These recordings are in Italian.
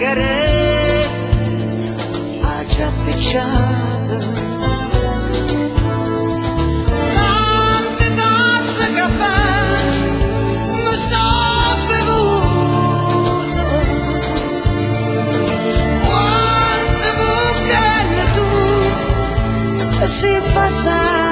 sigarette ha già appicciato. Tante tazze caffè mi sto bevuto, quante bucchelle tu sei passato.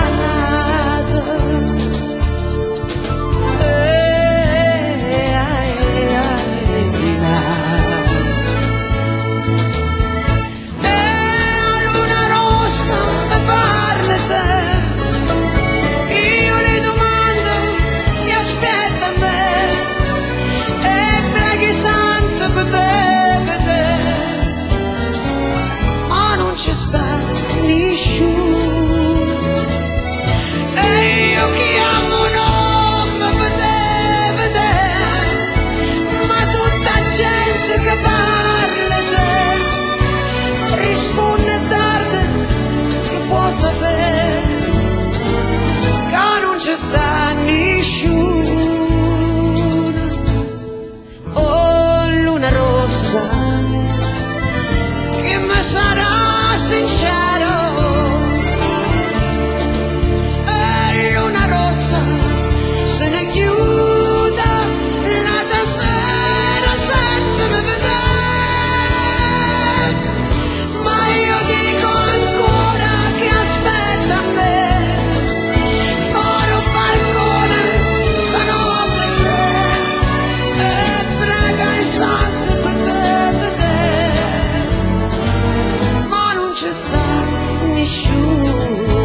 Ci sta nessuno e io chiamo non mi poteva vedere, ma tutta gente che parla te risponde tardi che può sapere che non ci sta nessuno. Oh luna rossa che mi sarà sincero, e luna rossa se ne chiuda la tastiera senza me vedere, ma io dico ancora che aspetta a me fuori un balcone stanotte e prega il santo per te vedere. Ci sta nessuno.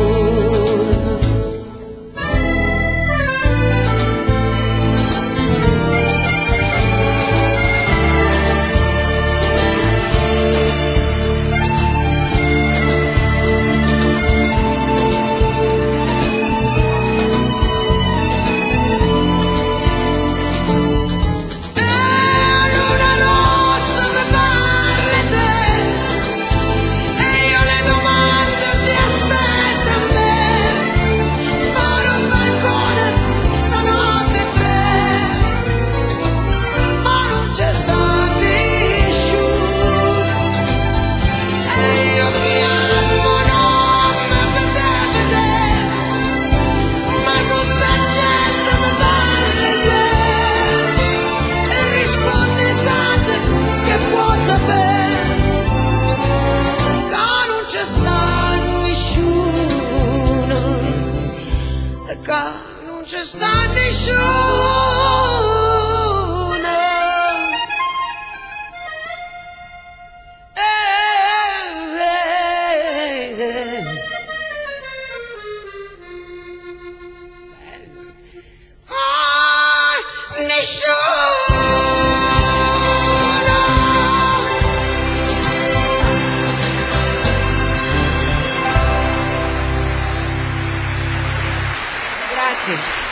Non ci sta nessuno. Nessuno. Grazie.